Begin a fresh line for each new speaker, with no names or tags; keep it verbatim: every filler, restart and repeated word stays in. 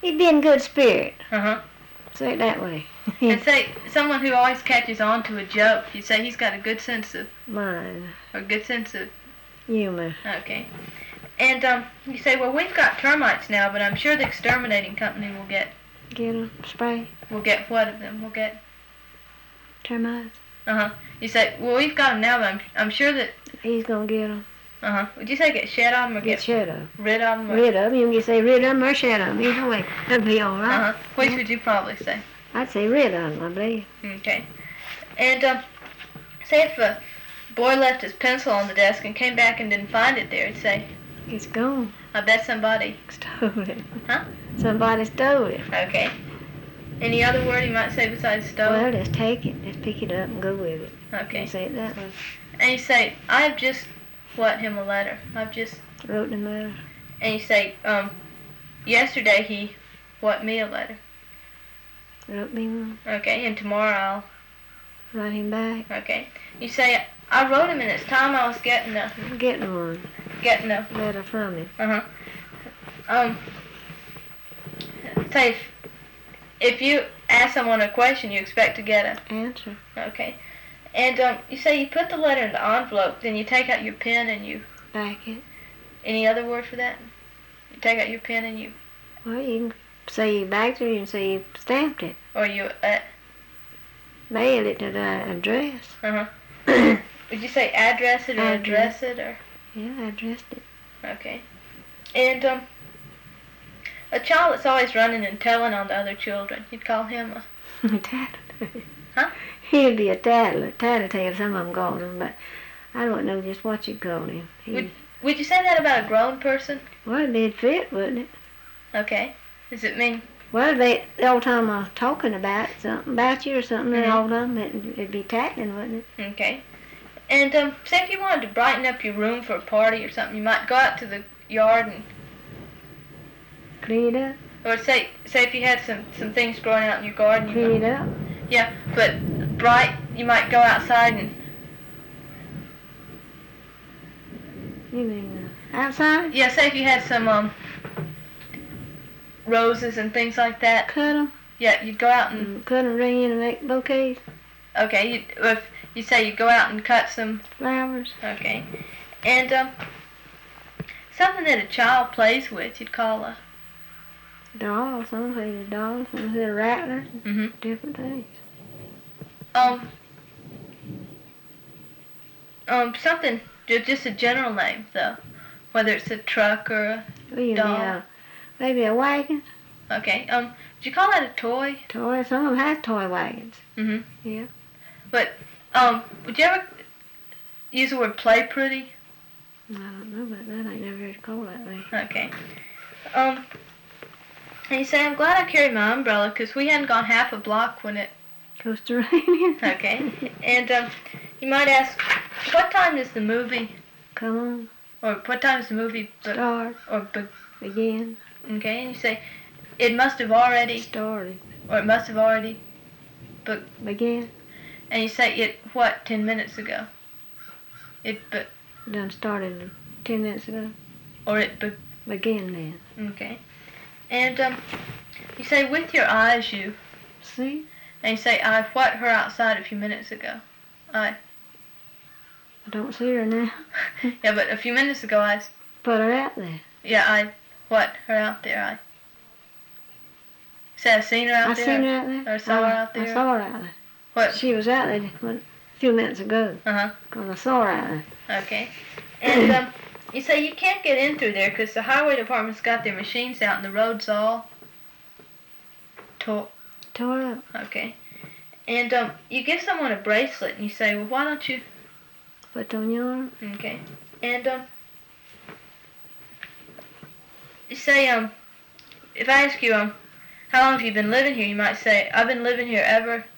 He'd be in good spirit.
Uh-huh.
Say it that way.
And say, someone who always catches on to a joke, you say he's got a good sense of...
Mine.
Or good sense of...
Humor.
Okay. And, um, you say, well, we've got termites now, but I'm sure the exterminating company will get...
Get them. Spray.
We'll get what of them? We'll get...
Termites.
Uh-huh. You say, well, we've got them now, but I'm, I'm sure that...
He's gonna get them.
Uh-huh. Would you say get shed of them or
Get,
get...
shed of.
Rid of them? Or...
Rid of them. You can say rid of them or shed of them. Either way. That'd be all right.
Uh-huh. Which would you probably say?
I'd say rid of them, I believe.
Okay. And, um, say if a boy left his pencil on the desk and came back and didn't find it there, it'd say...
It's gone.
I bet somebody...
Stole it.
Huh?
Somebody stole it.
Okay. Any other word you might say besides stole?
Well, just take it. Just pick it up and go with it.
Okay.
You say it that way.
And you say, I've just... What him a letter? I've just...
Wrote him a letter.
And you say, um, yesterday he... What me a letter?
Wrote me one.
Okay, and tomorrow I'll...
Write him back.
Okay. You say, I wrote him and it's time I was getting a...
Getting one.
Getting a...
Letter from him.
Uh-huh. Um... Say, if, if you ask someone a question, you expect to get a...
Answer.
Okay. And, um, you say you put the letter in the envelope, then you take out your pen and you...
Back it.
Any other word for that? You take out your pen and you...
Well, you can say you backed it, you can say you stamped it.
Or you, uh...
Mail it to the address.
Uh-huh. Would you say address it or address,
Address.
it or...
Yeah, I addressed it.
Okay. And, um... a child that's always running and telling on the other children, you'd call him a...
Tattletale.
Huh?
He'd be a tattle, tattletale, some of them called him, but I don't know just what you call him. He,
Would, would you say that about a grown person?
well, it'd fit, wouldn't it?
Okay. Does it mean...
Well, they, the whole time I was talking about something, about you or something,
Mhm.
the whole time it'd, it'd be tattling, wouldn't it?
Okay. And, um, say if you wanted to brighten up your room for a party or something, you might go out to the yard and...
Clean it up.
Or say, say if you had some, some things growing out in your garden, you
Clean
might,
it up.
yeah, but bright, you might go outside and,
You mean uh, outside?
yeah, say if you had some, um, roses and things like that,
Cut them.
yeah, you'd go out and,
And cut them, bring in and make bouquets,
okay, you, if you say you go out and cut some,
flowers.
okay, and, um, something that a child plays with, you'd call a,
Dolls, some say the dolls, some say the rattlers,
mm-hmm,
different things.
um, um, something, ju- just a general name, though, whether it's a truck or a,
Well, you
Doll.
mean, uh, maybe a wagon,
okay, um, would you call that a toy?
toy. Some of them have toy wagons.
Mm-hmm.
Yeah.
But, um, would you ever use the word play pretty?
I don't know about that. I ain't never heard it called that way.
Okay. Um, and you say, I'm glad I carried my umbrella because we hadn't gone half a block when it...
Goes to raining.
Okay. And, um, you might ask, what time does the movie,
Come on,
or what time does the movie, be-
start,
or, be-
begin,
okay, and you say, it must have already,
started,
or it must have already,
begin,
and you say, it, what, ten minutes ago? It, but,
done started ten minutes ago.
or it, be-
Begin then.
okay. And, um, you say, with your eyes, you,
See?
and you say, I what her outside a few minutes ago. I,
I don't see her now.
yeah, but a few minutes ago, I,
Put her out there.
yeah, I, what, her out there, I, say I seen her out
I
there?
seen her out there.
Or saw her
I-
out there?
I saw her out there.
What?
She was out there just a few minutes ago.
Uh-huh,
Because I saw her out there.
okay. And, um, you say you can't get in through there because the highway department's got their machines out and the road's all tore.
Tore up.
Okay. And, um, you give someone a bracelet and you say, well, why don't you,
Put it on your arm.
okay. And, um, you say, um, if I ask you, um, how long have you been living here, you might say, I've been living here ever